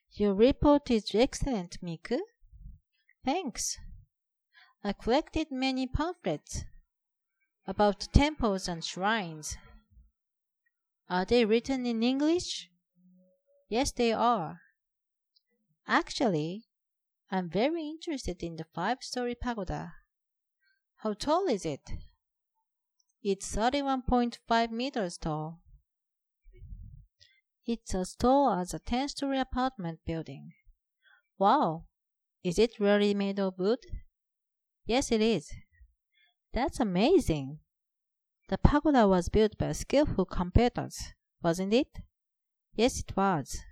Your report is excellent, Miku. Thanks. I collected many pamphlets about temples and shrines. Are they written in English? Yes, they are. Actually, I'm very interested in the five-story pagoda. How tall is it? It's 31.5 meters tall. It's as tall as a 10-story apartment building. Wow! Is it really made of wood? Yes, it is. That's amazing. The pagoda was built by skillful carpenters, wasn't it? Yes, it was.